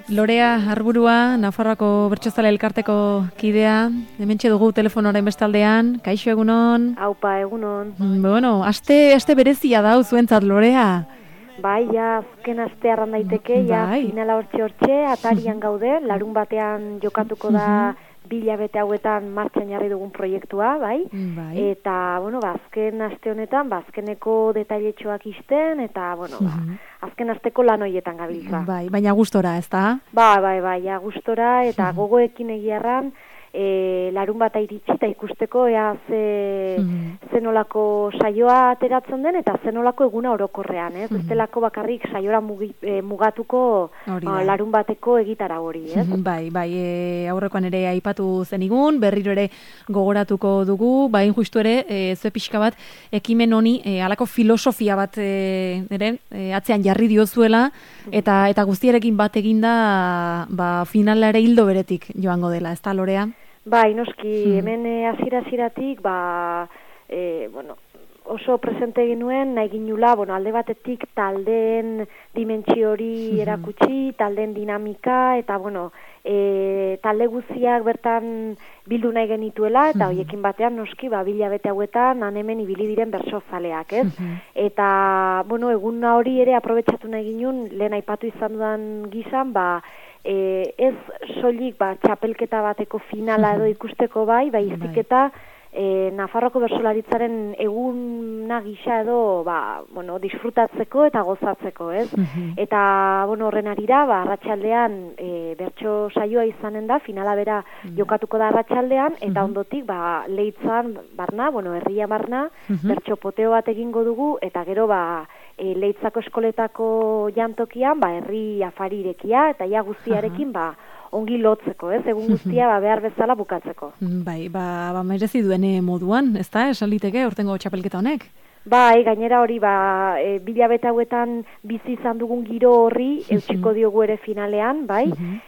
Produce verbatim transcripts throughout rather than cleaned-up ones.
Lorea Arburua, Nafarroako Bertsozale Elkarteko kidea, hementxe dugu telefonoren bestaldean, kaixo egunon? Aupa egunon. Bueno, aste, aste berezia da zuentzat, Lorea. Bai, ja, azken aste arran daiteke, ja, Bai. finala hortxe-hortxe, atarian gaude, larun batean jokatuko da bilabete hauetan martxan jarri dugun proiektua, bai? Bai. Eta, bueno, ba, azken aste honetan, ba, azkeneko detailetxoak isten, eta, bueno, ba, azken asteko lan hoietan gabiltza. Bai, baina gustora, ez da? Ba, bai, bai, ja, gustora, eta gogoekin egiarran, e, larun bata iritsi eta ikusteko ea ze, zenolako saioa ateratzen den eta zenolako eguna orokorrean, ez? Bestelako bakarrik saiora mugi, e, mugatuko a, larun bateko egitara hori, ez? Bai, bai, e, aurrekoan ere aipatu zenigun, berriro ere gogoratuko dugu, bain justu ere, e, zue pixka bat, ekimen honi, e, alako filosofia bat e, ere, e, atzean jarri diozuela, eta eta guztiarekin bat eginda, ba, finala ere hildo beretik joango dela, ez da, Lorea? Bai, noski, hemen hasiera-hasieratik, ba, e, bueno, oso presente genuen, nahi ginula, bueno, alde batetik taldeen dimentsio hori erakutsi, taldeen dinamika, eta, bueno, e, talde guztiak bertan bildu nahi genituela, eta hoiekin batean, noski, ba, bilabete hauetan, han hemen ibili diren bersozaleak, ez? Eta, bueno, egun hori ere aprobetxatu nahi ginun, lehen aipatu izan dudan gizan, ba, E, ez soilik ba, txapelketa bateko finala edo ikusteko bai, baizik eta e, Nafarroko bertsolaritzaren eguna gisa edo ba, bueno, disfrutatzeko eta gozatzeko, ez? Eta bueno, horren arira, ba, arratsaldean e, bertso saioa izanen da, finala bera jokatuko da arratsaldean, eta ondotik ba, Leitzan barna, bueno, herria barna, bertso poteo bat egingo dugu, eta gero ba, E, Leitzako eskoletako jantokian, ba, herri afarirekia, eta ja guztiarekin, ba, ongi lotzeko, ez? Egun guztia, ba, behar bezala bukatzeko. Bai, ba, ba merezi duene moduan, ez da, esan liteke, urtengo txapelketa honek? Bai, gainera hori, ba, e, bilabete hauetan bizi izan dugun giro horri, eutxiko diogu ere finalean, bai?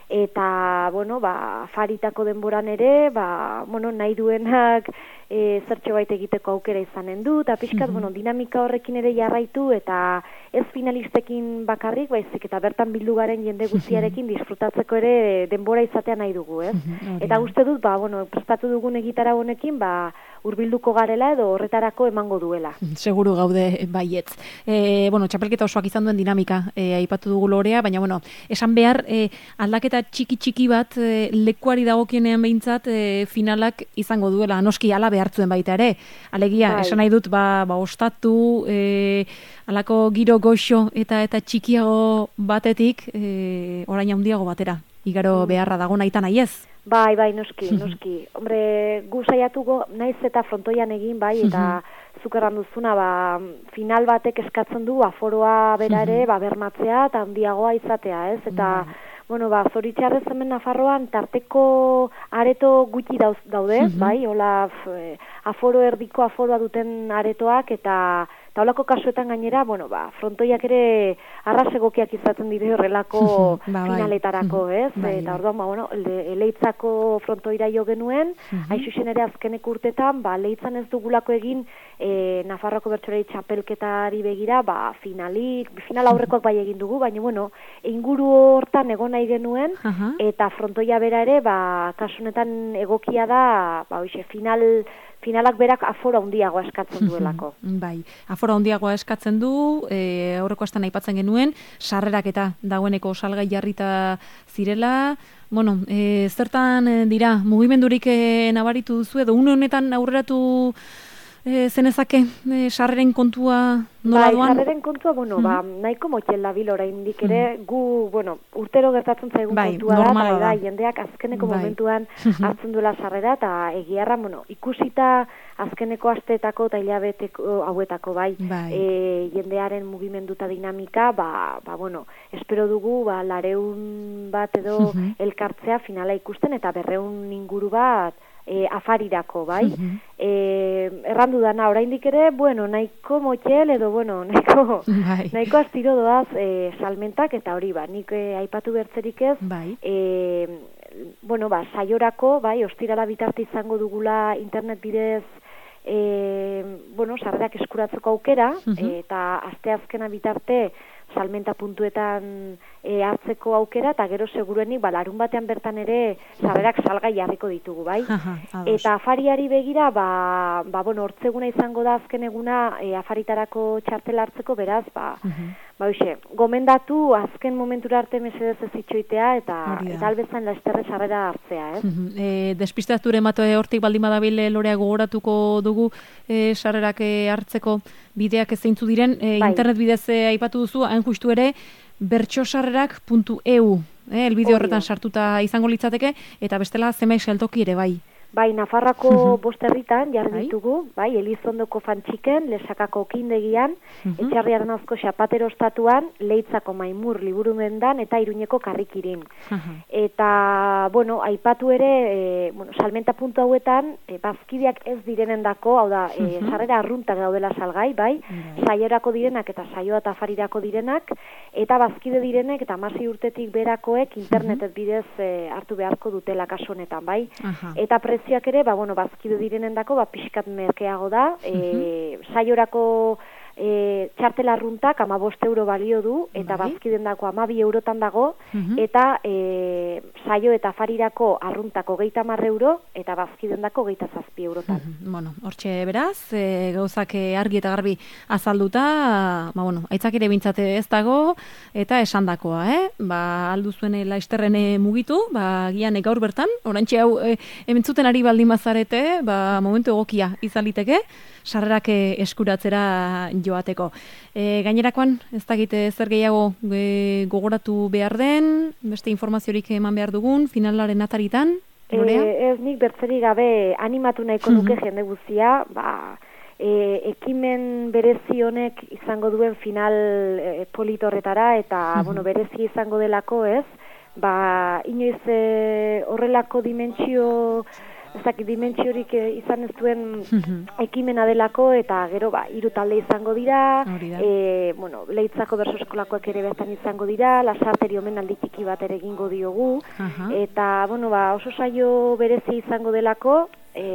Eta, bueno, ba, afaritako denboran ere, ba, bueno, nahi duenak, E, zertxo baita egiteko aukera izanen du, eta pixkat, bueno, dinamika horrekin ere jarraitu, eta ez finalistekin bakarrik, baizik, eta bertan bildu garen jende guztiarekin disfrutatzeko ere denbora izatea nahi dugu, ez? Eta uste dut, ba, bueno, prestatu dugun egitara honekin, ba, hurbilduko garela edo horretarako emango duela. Seguru gaude baietz. E, bueno, txapelketa osoak izan duen dinamika e, aipatu dugu Lorea, baina, bueno, esan behar e, aldaketa txiki-txiki bat e, lekuari dagokienean behintzat e, finalak izango duela, noski ala behartzuen baita ere. Alegia, bai. Esan nahi dut, ba, ba ostatu, e, alako giro goxo eta eta txikiago batetik, e, orain handiago batera. Igaro mm. beharra dago nahi nahi ez? Bai, bai, noski, noski. Hombre, gu saiatuko naiz eta frontoian egin, bai, eta zuk erran duzuna, ba, final batek eskatzen du aforoa bera ere, ba, bermatzea eta handiagoa izatea, ez? Eta, bueno, ba, zoritxarrez hemen Nafarroan tarteko areto gutxi dauz, daude, bai, hola, f, aforo erdiko aforoa duten aretoak, eta eta holako kasuetan gainera, bueno, ba, frontoiak ere arrasegokiak izaten dire horrelako ba, finaletarako, ez? Bai, eta orduan, ba, bueno, le, Leitzako frontoira jo genuen, hain zuzen ere azkenek urtetan, ba, Leitzan ez dugulako egin e, Nafarroko bertsolari txapelketari begira, ba, finalik, final aurrekoak bai egin dugu, baina, bueno, inguru hortan egon nahi genuen, eta frontoia bera ere, ba, kasunetan egokia da, ba, oixe, final finalak berak aforo handiagoa eskatzen duelako. Bai, aforo handiagoa eskatzen du, e, aurreko astan aipatzen genuen, sarrerak eta dagoeneko salgai jarrita zirela. Bueno, e, zertan dira, mugimendurik e, nabaritu duzu edo une honetan aurreratu e, zenezake e, sarreren kontua nola doan? Bai, sarreren kontua, bueno, ba, nahiko motxel dabil oraindik ere, gu, bueno, urtero gertatzen zaigun bai, kontua da, da, da, jendeak azkeneko bai. momentuan hartzen duela sarrera, eta egiarra, bueno, ikusita azkeneko asteetako eta hilabeteko hauetako, bai, bai. E, jendearen mugimenduta dinamika, ba, ba, bueno, espero dugu, ba, lareun bat edo elkartzea finala ikusten, eta berreun inguru bat, E, afarirako, bai? e, errandu dana, oraindik ere, bueno, nahiko motxel edo, bueno, nahiko, bai. nahiko astiro doaz e, salmentak, eta hori, ba, nik e, aipatu bertzerik ez, bai. e, bueno, ba, saiorako, bai, ostirala bitarte izango dugula internet bidez, e, bueno, sarrerak eskuratzeko aukera, e, eta asteazkena bitarte salmenta puntuetan e, hartzeko aukera, eta gero seguruenik, ba, larun batean bertan ere sarrerak salgai jarriko ditugu, bai? Eta afariari begira, ba, ba bueno, hortzeguna izango da azken eguna e, afaritarako txartela hartzeko, beraz, ba, ba, hoxe, gomendatu azken momentura arte mesedez ez itxoitea, eta, eta albezan lasterre sarrera hartzea, ez? E, Despistazture matoe hortik baldin badabile Lorea gogoratuko dugu e, sarrerak e, hartzeko bideak zeintzu diren, e, bai. Internet bidez e, aipatu duzu, hain justu ere, bertxosarrerak puntu e u, eh, elbide horretan sartuta izango litzateke, eta bestela zenbait saltoki ere bai. Bai, Nafarrako uh-huh. bost herritan jarri ditugu, bai, Elizondoko Fantxiken, Lesakako Okindegian, uh-huh. Etxarriaren azko Xapatero Estatuan, Leitzako Maimur Liburumendan eta Iruñeko Karrikirin. Uh-huh. Eta, bueno, aipatu ere, e, bueno, salmenta puntu hauetan, e, bazkideak ez direnendako, hau da, e, uh-huh. sarrera arruntak daudela salgai, bai, uh-huh. saiorako direnak eta saioa eta afarirako direnak, eta bazkide direnek eta hamasei urtetik berakoek internetet bidez e, hartu beharko dutela kasu honetan, bai, uh-huh. eta prezioak ere, ba, bueno, bazkide direnendako, ba, pixkat merkeago da, e, saiorako e, txartela arruntak ama bost euro balio du, eta bai. Bazkidendako ama bi eurotan dago, uh-huh. eta e, saio eta afarirako arruntako geita mar euro, eta bazkidendako geita zazpi eurotan. Uh-huh. Bueno, hortxe beraz, e, gauzak argi eta garbi azalduta, ba, bueno, aitzak ere bintzate ez dago, eta esandakoa, eh? Ba, aldu zuen laisterren mugitu, ba, gian gaur bertan, orantxe hau, e, hementzuten ari baldin bazarete, ba, momentu egokia izaliteke, sarrerak eskuratzera joateko. E, gainerakoan, ez dakite zer gehiago e, gogoratu behar den, beste informaziorik eman behar dugun, finalaren ataritan, Lorea? E, ez nik bertzeri gabe animatu nahiko nuke jende guztia, ba, e, ekimen berezi honek izango duen final e, politorretara, eta, bueno, berezi izango delako, ez? Ba, inoiz e, horrelako dimentsio ezak dimentsiorik izan ez duen ekimena delako, eta gero ba, hiru talde izango dira, e, bueno, Leitzako berso eskolakoak ere bertan izango dira, Lasarteri omenaldi txiki bat ere egingo diogu, uh-huh. eta bueno, ba, oso saio berezi izango delako,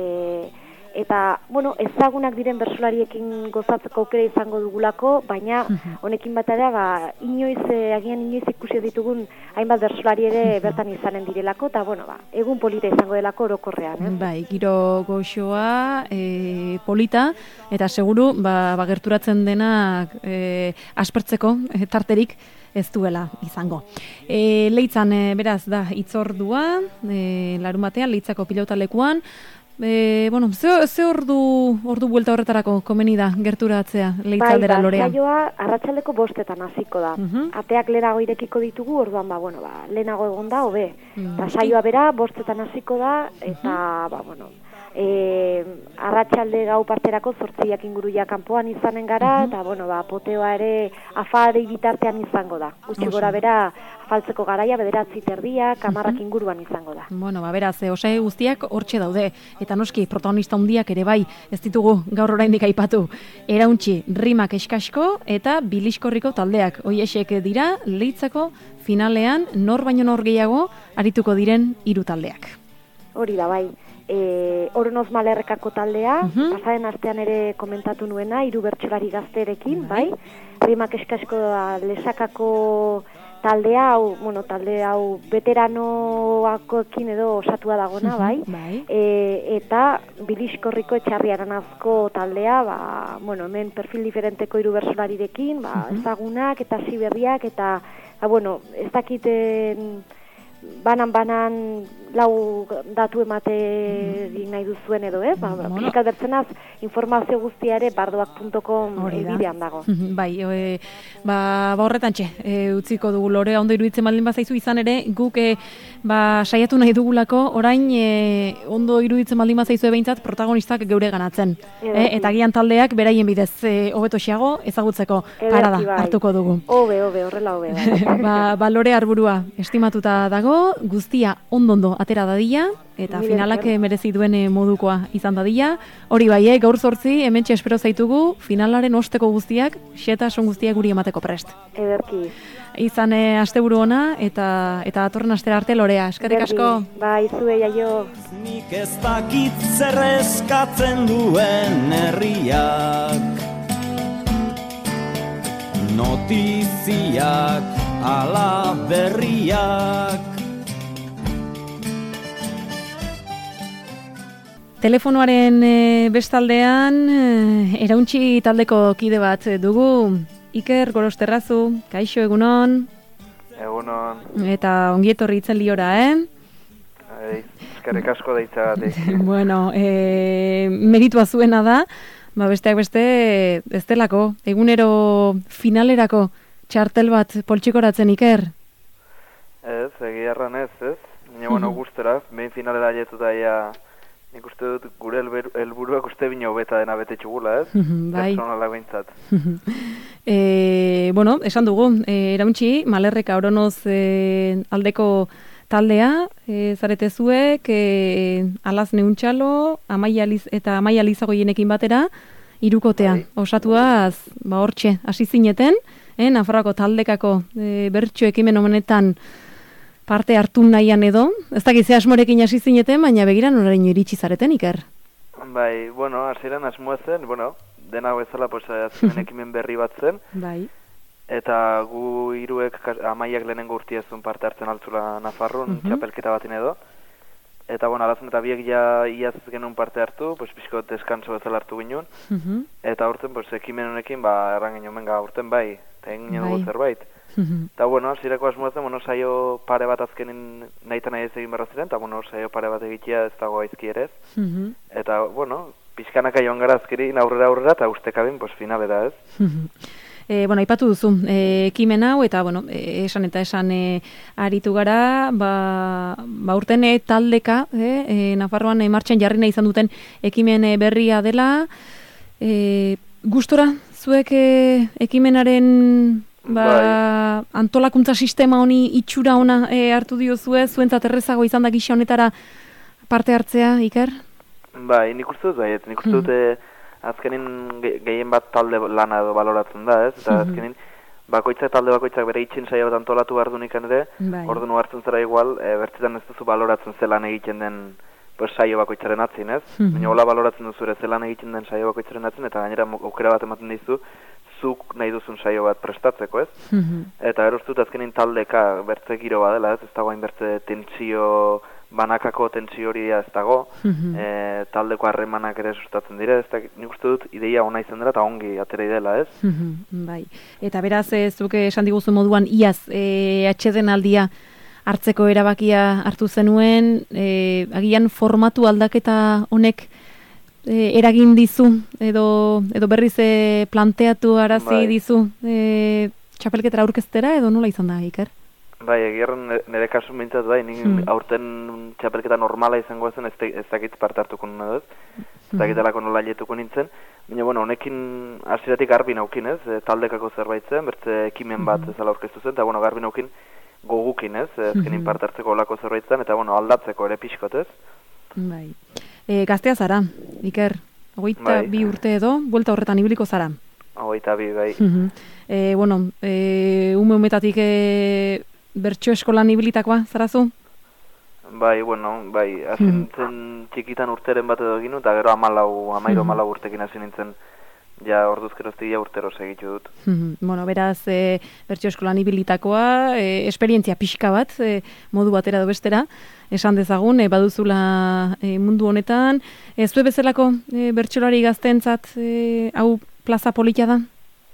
e, eta, bueno, ezagunak diren bersolariekin gozatzeko aukera izango dugulako, baina honekin batera, ba, inoiz, eh, agian inoiz ikusi ditugun hainbat bersolari ere bertan izanen direlako, eta, bueno, ba, egun polita izango delako orokorrean, eh? Bai, giro goxoa, e, polita, eta seguru, ba, ba gerturatzen denak e, aspertzeko e, tarterik ez duela izango. E, Leitzan, e, beraz, da, itzordua, e, larun batean, Leitzako pilotalekuan, E, bueno, ze, ze ordu, ordu buelta horretarako komeni da gerturatzea Leitzaldera, bai, Lorea? Bai, saioa arratsaldeko bostetan hasiko da. Uh-huh. Ateak lehenago irekiko ditugu, orduan, ba, bueno, ba, lehenago egon da, hobe. Uh-huh. Ta saioa bera bostetan hasiko da, eta, uh-huh. ba, bueno, e, arratsalde gau parterako zortziak inguruia kanpoan izanen gara, uh-huh. eta, bueno, ba, poteoa ere afari bitartean izango da. Gutxi gora bera, afaltzeko garaia, bederatzi terdia, kamarrak uh-huh. inguruan izango da. Bueno, ba, beraz, osai guztiak hortxe daude, eta noski, protagonista handiak ere bai, ez ditugu gaur oraindik aipatu. Erauntxi, rimak eskasko eta biliskorriko taldeak. Hoiexek dira, Leitzako finalean nor baino nor gehiago arituko diren hiru taldeak. Hori da, bai. E, Oronoz Malerrekako taldea, uh-huh. pasaren artean ere komentatu nuena, hiru bertsolari gazterekin, bai. bai. Rimak eskasko da Lesakako taldea, hau, bueno, talde hau veteranoakoekin edo osatua dagona, bai. bai. E, eta Biliskorriko Etxarriaranazko taldea, ba, bueno, hemen perfil diferenteko hiru bersolarirekin, ba, uh-huh. ezagunak eta ziberriak, eta, ba, bueno, ez dakiten banan-banan lau datu emate egin nahi duzuen edo, ez? Ba, bueno. Piskat bertzenaz, informazio guztia ere bardoak puntu com bidean dago. Bai, e, ba, ba horretan txe, e, utziko dugu Lorea, ondo iruditzen baldin bazaizu izan ere, guk e, ba, saiatu nahi dugulako, orain e, ondo iruditzen baldin bazaizu behintzat protagonistak geure ganatzen. E, eta gian taldeak beraien bidez e, hobeto xeago ezagutzeko parada bai. hartuko dugu. Obe, obe, horrela obe. Bai. ba, ba, Lorea arburua estimatuta dago, guztia ondo-ondo atera dadila, eta Mil finalak er. merezi duen modukoa izan dadila. Hori bai, eh, gaur zortzi, hementxe espero zaitugu, finalaren osteko guztiak, xetasun guztiak guri emateko prest. Ederki. Izan eh, asteburu ona, eta eta atorren astera arte Lorea. Eskerrik asko. Bai, zue jaio. Nik ez dakit zer eskatzen duen herriak, notiziak ala berriak. Telefonoaren e, bestaldean e, Erauntxi taldeko kide bat dugu. Iker Gorosterrazu, kaixo egunon. Egunon. Eta ongietorri itzen liora, eh? Ei, eskerrik asko deitzagatik. Bueno, e, meritua zuena da, ba besteak beste ez delako, egunero finalerako txartel bat poltsikoratzen, Iker? Ez, egia erran ez, ez? Baina, bueno, gustera, behin finalera jetuta ia, nik uste dut gure helburuak uste bine hobeta dena bete txugula, ez? Bai. Personalak behintzat. e, bueno, esan dugu, e, Erauntxi, Malerreka Oronoz e, aldeko taldea, e, zarete zuek, e, Alaz Neuntxalo, Amaia Liz, eta Amaia Lizagoienekin batera, hirukotea. Bai. Osatuaz, ba hortxe, hasi zineten, eh, Nafarroako taldekako e, bertso ekimen honetan parte hartu nahian edo, ez dakit ze asmorekin hasi zineten, baina begiran oraino iritsi zareten, Iker. Bai, bueno, hasieran asmoa zen, bueno, dena bezala, pues, azken ekimen berri bat zen, Bai. eta gu hiruek Amaiak lehenengo urtiezun parte hartzen altzula Nafarroan, Mhm. txapelketa batin edo. Eta, bueno, Alazun eta biek ja iaz genuen parte hartu, pues, pixko deskanso bezala hartu ginen. Mhm. Eta aurten, pues, ekimen honekin, ba, erran ginen, benga, aurten bai, eta egin Bai. bai. zerbait. Mhm. Eta, bueno, zireko asmoatzen, bueno, saio pare bat azkenin nahi eta nahi ez egin barra ziren, eta, bueno, saio pare bat egitea ez dago aizki ere ez. Mhm. Eta, bueno, pixkanaka joan gara azkerin aurrera aurrera, eta ustekabin, pues, finalera ez. Mhm. E, bueno, aipatu duzu, e, ekimen hau, eta, bueno, e, esan eta esan e, aritu gara, ba, ba urten e, taldeka, e, e, Nafarroan e, martxan jarri nahi izan duten ekimen e, berria dela, e, gustora, zuek e, ekimenaren ba, Bai. antolakuntza sistema honi itxura ona e, hartu diozue, zuentzat errezago izan da gisa honetara parte hartzea, Iker? Bai, nik uste dut, bai, nik uste dut, e, azkenin ge- gehien bat talde lana edo baloratzen da, ez? Eta azkenin bakoitzak talde bakoitzak bere itxin saio bat antolatu behar dunik ere, Bai. orduan hartzen zara igual, e, bertzetan ez duzu baloratzen zelan egiten den pues, saio bakoitzaren atzin, ez? Mhm. Baina hola baloratzen duzu ere zelan egiten den saio bakoitzaren atzin, eta gainera mo- aukera bat ematen dizu, zuk nahi duzun saio bat prestatzeko, ez? Mhm. Eta erostut azkenin taldeka bertze giro badela, ez? Ez dago hain bertze tentsio, banakako tentsio hori ez dago, Mhm. e, taldeko harremanak ere sustatzen dira, ez da, nik uste dut ideia ona izan dela eta ongi atera idela, ez? Mhm, bai. Eta beraz, e, zuke esan diguzu moduan, iaz, e, atxeden aldia hartzeko erabakia hartu zenuen, e, agian formatu aldaketa honek e, eragin dizu, edo, edo berriz e, planteatu arazi Bai. dizu e, txapelketara aurkeztera, edo nola izan da, Iker? Bai, egierren nire kasu mintzat bai, nik Hmm. aurten txapelketa normala izango zen, ez, te- ez dakit parte hartuko nuen dut, ez dakitelako nola jetuko nintzen, baina, bueno, honekin hasieratik garbi naukin, ez, e, taldekako zerbait zen, bertze ekimen bat ezala aurkeztu zen, eta, bueno, garbi naukin gogukin, ez, e, azkenin parte hartzeko olako zerbait zen, eta, bueno, aldatzeko ere pixkot, ez? Bai. E, gaztea zara, Iker, hogeita Bai. bi urte edo, buelta horretan ibiliko zara. Hogeita bi, bai. Mhm. E, bueno, e, ume umetatik e, bertso eskolan ibilitakoa, zarazu? Bai, bueno, bai, hasi nintzen txikitan urteren bat edo egin, eta gero amalau, amairo amalau urtekin hasi nintzen, ja orduz geroztik ja urtero segitu dut. Mhm. Bueno, beraz, e, bertso eskolan ibilitakoa, e, esperientzia pixka bat, e, modu batera edo bestera, esan dezagun, e, baduzula e, mundu honetan. E, zue bezalako e, bertsolari gazteentzat e, hau plaza polita da?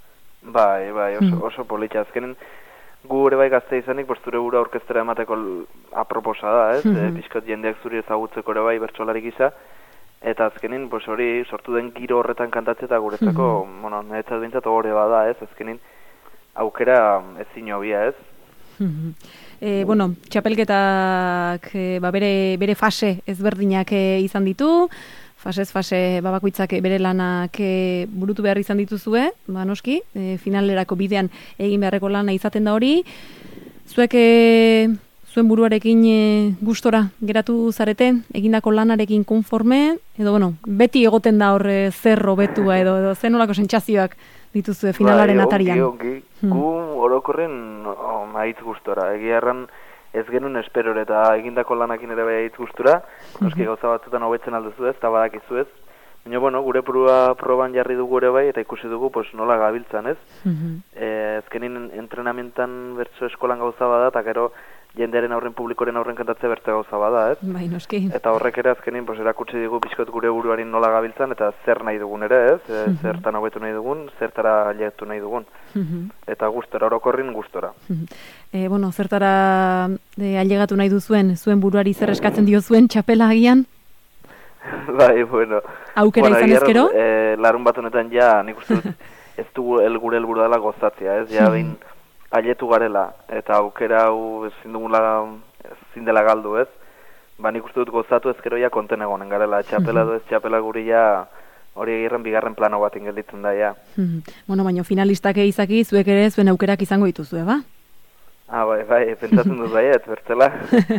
Bai, bai, oso, Mhm. oso politxa. Azkenen, gu ere bai gazte izanik, pues, zure gura orkestera emateko l- aproposa da, ez? Mhm. E, pixkat jendeak zuri ezagutzeko ere bai bertsolari gisa, eta azkenin, pues, hori sortu den giro horretan kantatzea eta guretzako, bueno, niretzat bintzat hori bada, ez? Azkenin, aukera ezin hobia, ez? Mhm. E, bueno, txapelketak e, ba, bere, bere fase ezberdinak e, izan ditu, fasez fase babakoitzak e, bere lanak e, burutu behar izan dituzue, ba noski, e, finalerako bidean egin beharreko lana izaten da hori. Zuek e, zuen buruarekin e, gustora geratu zarete, egindako lanarekin konforme, edo bueno, beti egoten da hor e, zer hobetua edo, edo zen nolako sentsazioak dituzue finalaren bai, atarian. Ongi, ongi. Hmm. Gu orokorren oh, maitz gustora. Egia erran ez genuen esperore eta egindako lanakin ere bai aitz gustura. Noski gauza batzutan hobetzen alduzu ez, eta badakizu ez. Baina, bueno, gure prua proban jarri dugu ere bai, eta ikusi dugu, pues, nola gabiltzan, ez? Mhm. E, ezkenin entrenamentan bertso eskolan gauza bada, eta gero jendearen aurren publikoren aurren kantatzea bertze gauza bada, ez? Bai, noski. Eta horrek ere azkenin, pues, erakutsi digu pixkot gure buruari nola gabiltzan, eta zer nahi dugun ere, ez? E, zertan hobetu nahi dugun, zertara lehetu nahi dugun. Mhm. Eta gustora, orokorrin gustora. E, bueno, zertara e, ailegatu nahi duzuen, zuen buruari zer eskatzen dio zuen txapela agian? Bai, bueno. Aukera bueno, izan egia ezkero? E, larun bat honetan ja, nik uste dut, ez dugu el, gure helburu dela gozatzea, ez? Ja, behin ailetu garela, eta aukera hau ezin dugula, ezin dela galdu, ez? Ba, nik uste dut gozatu ezkero ja konten egonen garela, txapela du ez txapela guri ja, hori egirren bigarren plano bat ingelditzen da, ja. Bueno, baina finalistak izaki, zuek ere zuen aukerak izango dituzue, ba? Ah, bai, bai, pentsatzen dut bai, ez bertzela.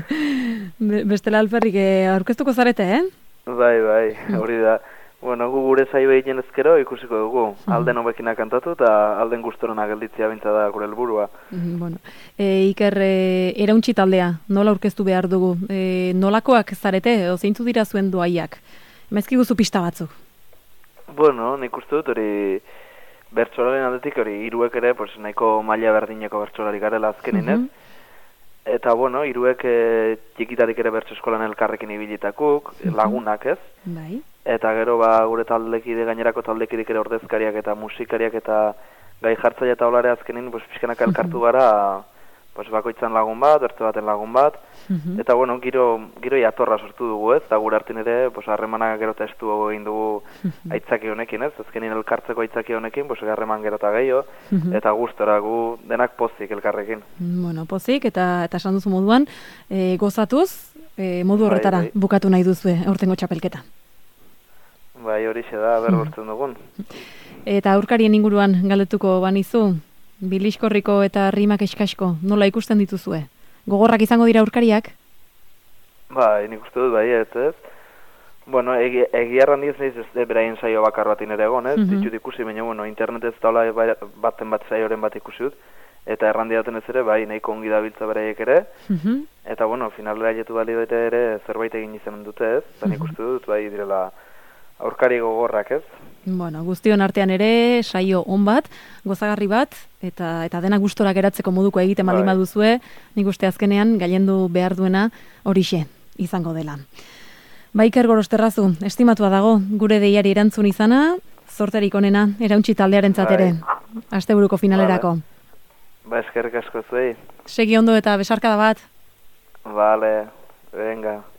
Be bestela alferrik eh, aurkeztuko zarete, eh? Bai, bai, hori da. Bueno, gu gure zaio egin ezkero ikusiko dugu. Alden hobekina kantatu eta alden gustorona gelditzea bintza da gure helburua. Bueno, e, Iker, e, erauntxi taldea, nola aurkeztu behar dugu? E, nolakoak zarete, edo zeintzu dira zuen doaiak? Mezki guzu pista batzuk. Bueno, nik uste dut hori bertsolaren aldetik hori hiruek ere pues, nahiko maila berdineko bertsolari garela azkenin, ez? Eta, bueno, hiruek e, txikitarik ere bertso eskolan elkarrekin ibilitakuk, lagunak, ez? Bai. Eta gero, ba, gure taldekide, gainerako taldekidik ere ordezkariak eta musikariak eta gai jartzaile eta olare azkenin, pues, pixkanak elkartu gara, pues, bakoitzan lagun bat, bertso baten lagun bat, eta, bueno, giro, giro jatorra sortu dugu, ez? Eta gure hartin ere, pues, harremanak gero testu egin dugu aitzaki honekin, ez? Azkenin elkartzeko aitzaki honekin, pues, harreman gero eta gehiago, eta gustora gu denak pozik elkarrekin. Bueno, pozik, eta eta esan duzu moduan, e, gozatuz, e, modu horretara bai, bai. bukatu nahi duzue aurtengo txapelketa. Bai, hori xe da, berbortzen dugun. Eta aurkarien inguruan galdetuko banizu, Biliskorriko eta Rimak eskasko, nola ikusten dituzue? Gogorrak izango dira aurkariak? Bai, nik uste dut bai, ez, ez? Bueno, egi, egia errandiz nahiz ez beraien saio bakar batin ere egon, ez? Mm -hmm. Ditut ikusi, baina, bueno, internetez taula baten bat saioren bat ikusi dut, eta errandiaten ez ere, bai, nahiko ongi dabiltza beraiek ere, mm -hmm. eta, bueno, finalera jetu bali dute ere zerbait egin izan dute, ez? Eta nik uste dut, bai, direla aurkari gogorrak, ez? Bueno, guztion artean ere, saio on bat, gozagarri bat, eta eta dena gustora geratzeko moduko egiten baldin bai. baduzue, nik uste azkenean gailendu behar duena horixe izango dela. Baiker Gorosterrazu, estimatua dago, gure deiari erantzun izana, zorterik onena, erauntxi taldearentzat ere, asteburuko finalerako. Ba, eskerrik asko zuei. Segi ondo eta besarkada bat. Vale, venga.